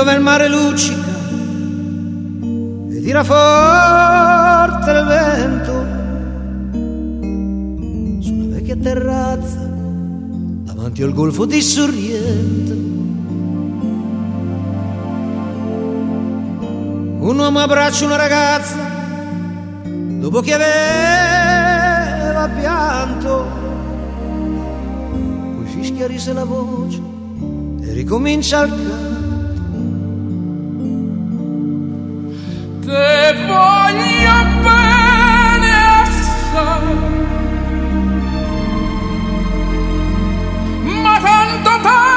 dove il mare luccica e tira forte il vento, su una vecchia terrazza davanti al golfo di Sorrento. Un uomo abbraccia una ragazza dopo che aveva pianto, poi si schiarisce la voce e ricomincia il canto. Te voglio bene assai, ma tanto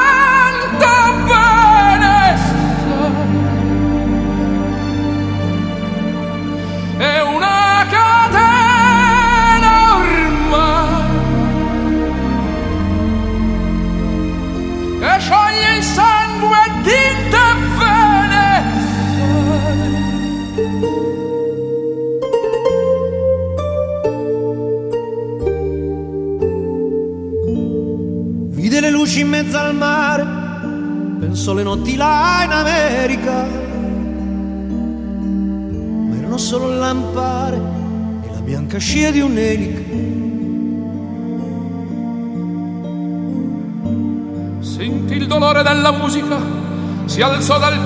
bene assai. È una catena ormai che scioglie il sangue di te bene assai. Vide le luci in mezzo al mare, pensò le notti là in America, ma erano solo il lampare e la bianca scia di un'elica. Sentì il dolore della musica, si alzò dal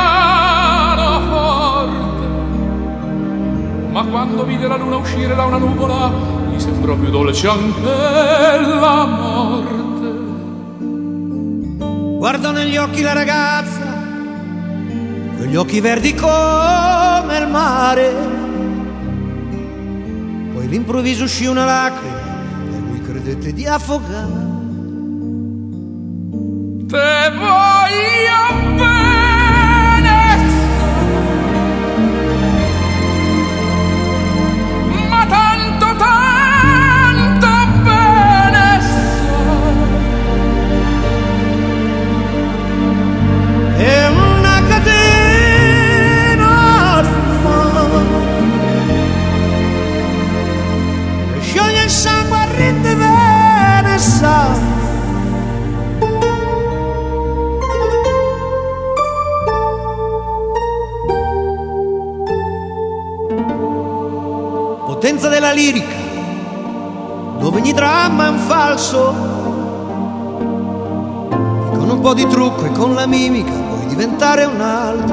pianoforte, ma quando vide la luna uscire da una nuvola gli sembrò più dolce anche la morte. Guardò negli occhi la ragazza, quegli occhi verdi come il mare, poi all'improvviso uscì una lacrima e lui credette di affogare. Te voglio bene, ma tanto bene È una catena ormai che scioglie il sangue e rende bene sa. Potenza della lirica, dove ogni dramma è un falso, e con un po' di trucco e con la mimica puoi diventare un altro.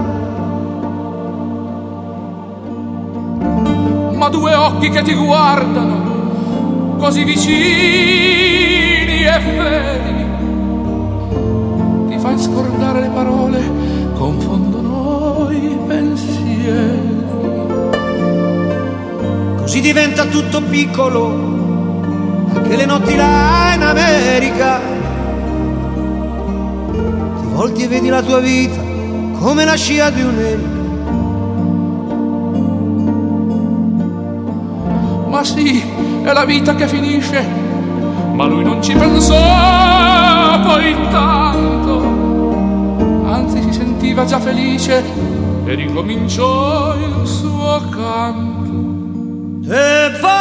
ma due occhi che ti guardano così vicini e feri, ti fai scordare le parole, confondono i pensieri. Così diventa tutto piccolo, anche le notti là in America. Ti volti e vedi la tua vita come la scia di un'elica. Ma sì, è la vita che finisce, ma lui non ci pensò poi tanto, anzi si sentiva già felice e ricominciò il suo canto. Te